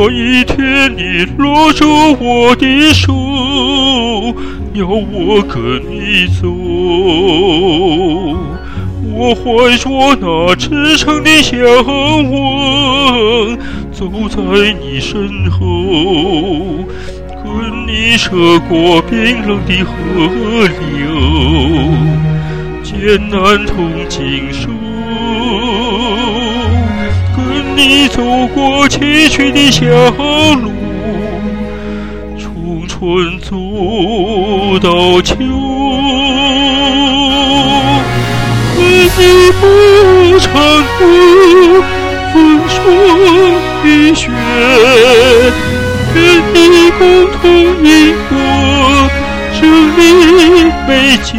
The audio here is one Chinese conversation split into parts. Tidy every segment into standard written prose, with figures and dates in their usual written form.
那一天你拉着我的手，要我跟你走，我怀着那赤诚的向往，走在你身后，跟你涉过冰冷的河流，艰难同经受，跟你走过崎岖的小路，从春走到秋，跟你不长路，风霜雨雪，跟你共同饮过生离美酒，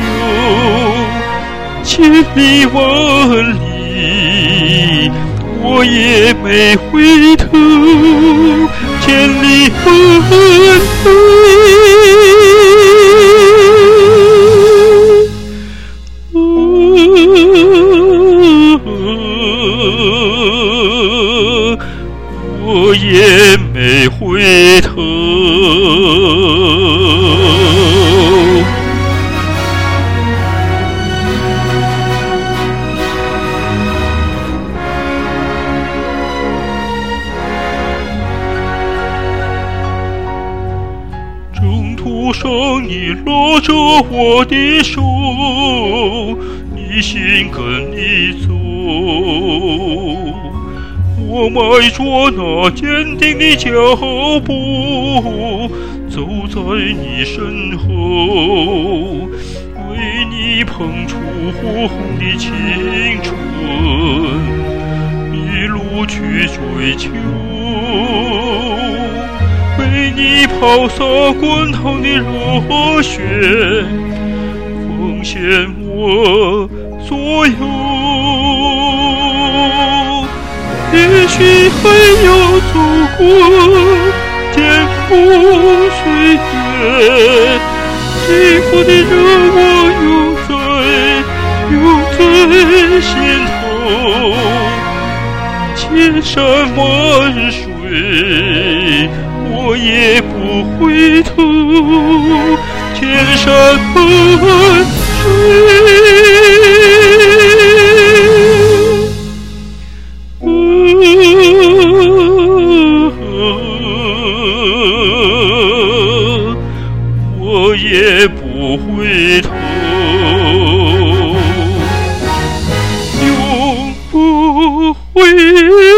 千里万里我也没回头，千里万里我也没回头。征途上你拉着我的手，一心跟你走，我迈着那坚定的脚步，走在你身后，为你捧出火红的青春，一路去追求，为你抛洒滚烫的热血，奉献我所有。也许还要走过艰苦岁月，幸福的人我永在心头，千山万水我也不回头，千山万水我也不回头，永不回头。